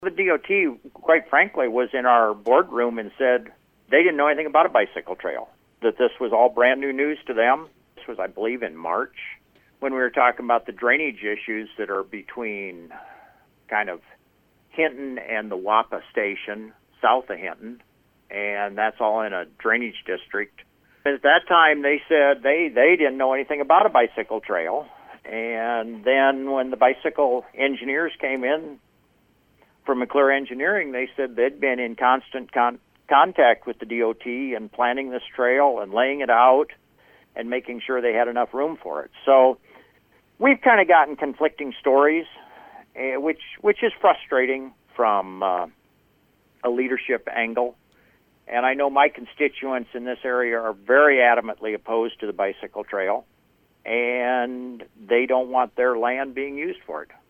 The DOT, quite frankly, was in our boardroom and said they didn't know anything about a bicycle trail, that this was all brand new news to them. This was, I believe, in March when we were talking about the drainage issues that are between kind of Hinton and the Wapa station south of Hinton, and that's all in a drainage district. At that time, they said they didn't know anything about a bicycle trail. And then when the bicycle engineers came in from McClure Engineering, they said they'd been in constant contact with the DOT and planning this trail and laying it out and making sure they had enough room for it. So we've kind of gotten conflicting stories, which is frustrating from a leadership angle. And I know my constituents in this area are very adamantly opposed to the bicycle trail, and they don't want their land being used for it.